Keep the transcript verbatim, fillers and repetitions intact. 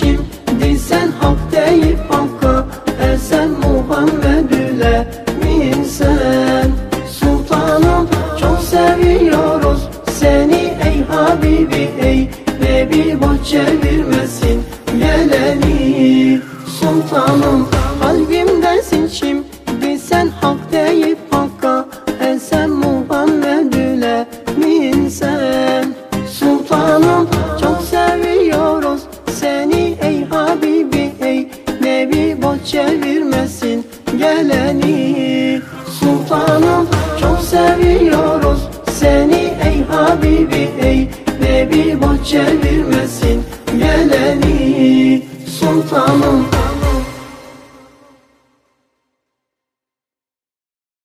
şimdi sen hak deyip hakka ersen, Muhammed'üle min sen. Sultanım çok seviyoruz seni ey Habibi, ey Nebi, boş çevirmesin geleni. Sultanım kalbimdesin şimdi sen hak deyip hakka ersen, Muhammed'üle min sen. Sultanım çok seviyoruz seni ey Habibi, ey Nebi, boş çevirmesin geleni. Sultanım çok seviyoruz seni ey Habibi, ey Nebi, boş çevirmesin geleni. Sultanım